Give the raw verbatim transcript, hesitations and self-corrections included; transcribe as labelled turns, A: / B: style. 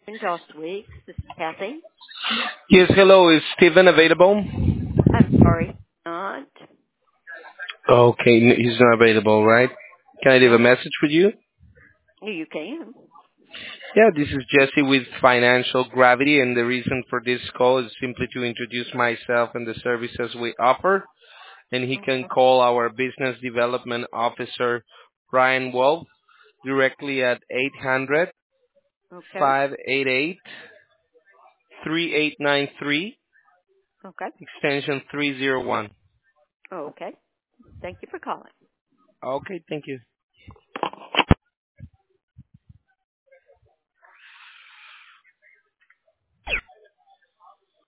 A: Last week. This is Kathy.
B: Yes, hello. Is Steven available?
A: I'm sorry, not.
B: Okay, n- he's not available, right? Can I leave a
A: No,
B: message for you?
A: you can.
B: Yeah, this is Jesse with Financial Gravity, and the reason for this call is simply to introduce myself and the services we offer, and he can
A: Okay.
B: call our Business Development Officer, Brian Wolf, directly at eight hundred,
A: Okay.
B: five eight eight, three eight nine three,
A: Okay.
B: extension three zero one.
A: Okay. Thank you for calling.
B: Okay, thank you.